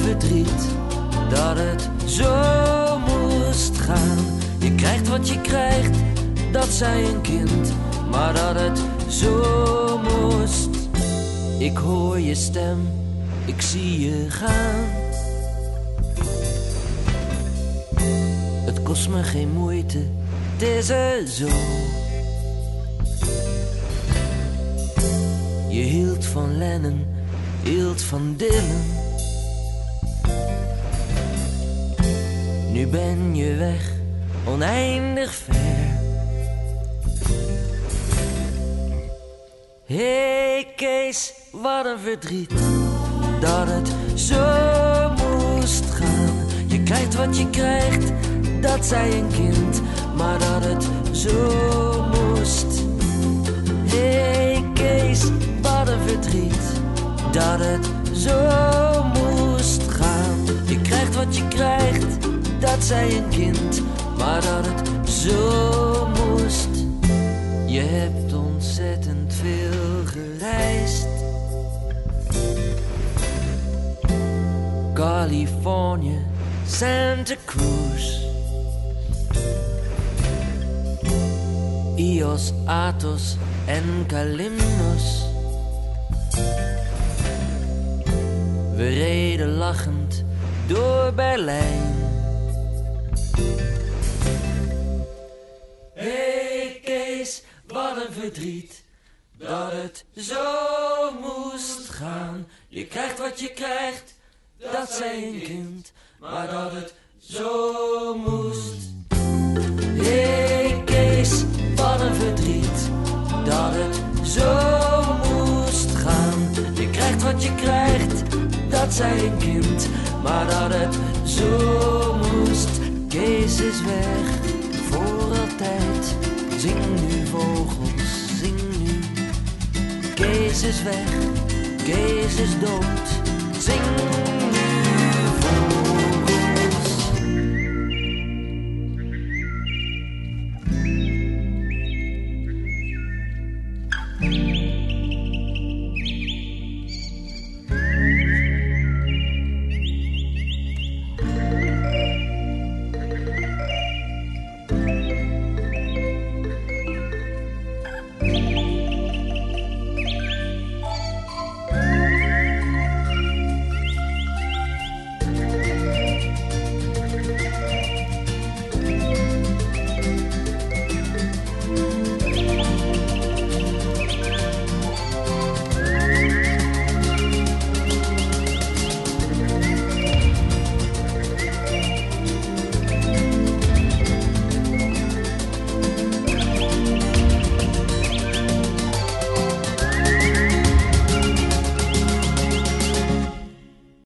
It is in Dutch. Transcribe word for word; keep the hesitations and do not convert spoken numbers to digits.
verdriet dat het zo moest gaan. Je krijgt wat je krijgt, dat zei een kind, maar dat het zo moest. Ik hoor je stem, ik zie je gaan. Het kost me geen moeite, het is er zo. Je hield van Lennon, hield van Dylan. Nu ben je weg, oneindig ver. Hey Kees, wat een verdriet dat het zo moest gaan. Je krijgt wat je krijgt, dat zei een kind, maar dat het zo moest. Hey Kees, wat een verdriet dat het zo moest gaan. Je krijgt wat je krijgt, dat zei een kind, maar dat het zo moest. Je hebt ontzettend veel gereisd. Californië, Santa Cruz, Ios, Athos en Kalymnos. We reden lachend door Berlijn. Hey Kees, wat een verdriet dat het zo moest gaan. Je krijgt wat je krijgt, dat zei een kind, maar dat het zo moest. Hey Kees, wat een verdriet dat het zo moest gaan. Je krijgt wat je krijgt, dat zei een kind, maar dat het zo moest. Kees is weg, voor altijd. Zing nu vogels, zing nu. Kees is weg, Kees is dood.